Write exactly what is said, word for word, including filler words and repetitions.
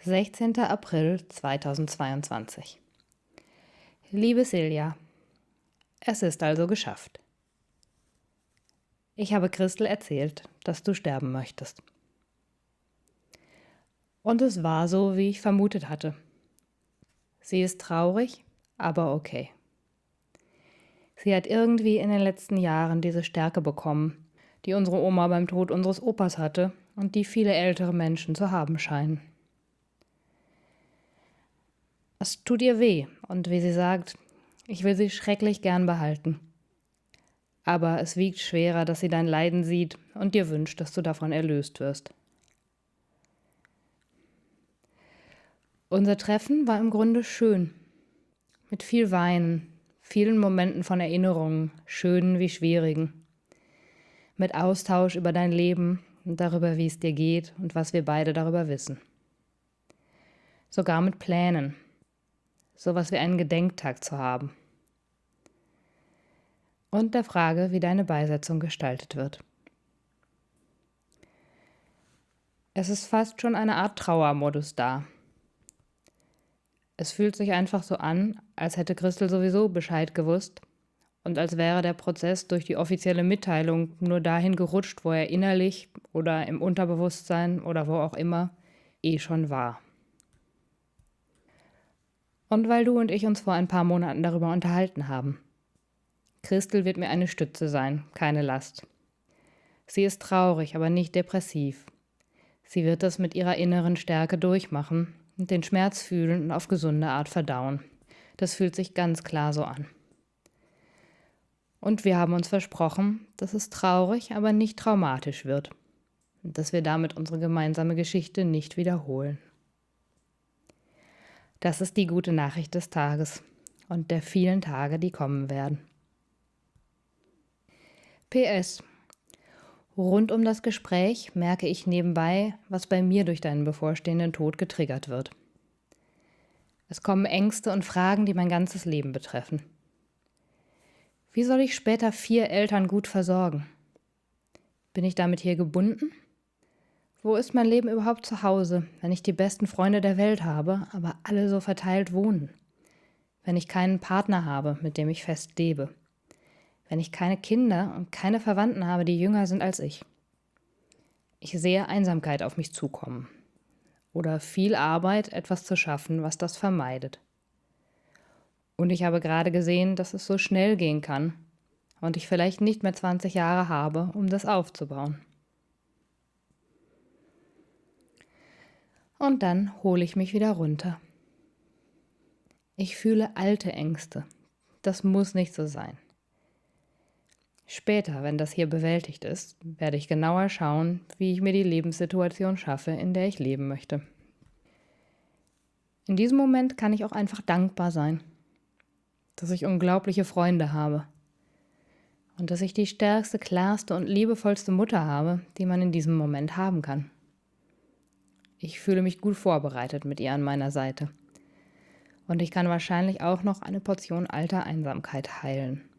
sechzehnter April zweitausendzweiundzwanzig. Liebe Silja, es ist also geschafft. Ich habe Christel erzählt, dass du sterben möchtest. Und es war so, wie ich vermutet hatte. Sie ist traurig, aber okay. Sie hat irgendwie in den letzten Jahren diese Stärke bekommen, die unsere Oma beim Tod unseres Opas hatte und die viele ältere Menschen zu haben scheinen. Es tut ihr weh und wie sie sagt, ich will sie schrecklich gern behalten. Aber es wiegt schwerer, dass sie dein Leiden sieht und dir wünscht, dass du davon erlöst wirst. Unser Treffen war im Grunde schön. Mit viel Weinen, vielen Momenten von Erinnerungen, schönen wie schwierigen. Mit Austausch über dein Leben und darüber, wie es dir geht und was wir beide darüber wissen. Sogar mit Plänen. Sowas wie einen Gedenktag zu haben. Und der Frage, wie deine Beisetzung gestaltet wird. Es ist fast schon eine Art Trauermodus da. Es fühlt sich einfach so an, als hätte Christel sowieso Bescheid gewusst und als wäre der Prozess durch die offizielle Mitteilung nur dahin gerutscht, wo er innerlich oder im Unterbewusstsein oder wo auch immer eh schon war. Und weil du und ich uns vor ein paar Monaten darüber unterhalten haben. Christel wird mir eine Stütze sein, keine Last. Sie ist traurig, aber nicht depressiv. Sie wird das mit ihrer inneren Stärke durchmachen und den Schmerz fühlen und auf gesunde Art verdauen. Das fühlt sich ganz klar so an. Und wir haben uns versprochen, dass es traurig, aber nicht traumatisch wird. Und dass wir damit unsere gemeinsame Geschichte nicht wiederholen. Das ist die gute Nachricht des Tages und der vielen Tage, die kommen werden. P S. Rund um das Gespräch merke ich nebenbei, was bei mir durch deinen bevorstehenden Tod getriggert wird. Es kommen Ängste und Fragen, die mein ganzes Leben betreffen. Wie soll ich später vier Eltern gut versorgen? Bin ich damit hier gebunden? Wo ist mein Leben überhaupt zu Hause, wenn ich die besten Freunde der Welt habe, aber alle so verteilt wohnen? Wenn ich keinen Partner habe, mit dem ich fest lebe? Wenn ich keine Kinder und keine Verwandten habe, die jünger sind als ich? Ich sehe Einsamkeit auf mich zukommen. Oder viel Arbeit, etwas zu schaffen, was das vermeidet. Und ich habe gerade gesehen, dass es so schnell gehen kann und ich vielleicht nicht mehr zwanzig Jahre habe, um das aufzubauen. Und dann hole ich mich wieder runter. Ich fühle alte Ängste. Das muss nicht so sein. Später, wenn das hier bewältigt ist, werde ich genauer schauen, wie ich mir die Lebenssituation schaffe, in der ich leben möchte. In diesem Moment kann ich auch einfach dankbar sein, dass ich unglaubliche Freunde habe und dass ich die stärkste, klarste und liebevollste Mutter habe, die man in diesem Moment haben kann. Ich fühle mich gut vorbereitet mit ihr an meiner Seite und ich kann wahrscheinlich auch noch eine Portion alter Einsamkeit heilen.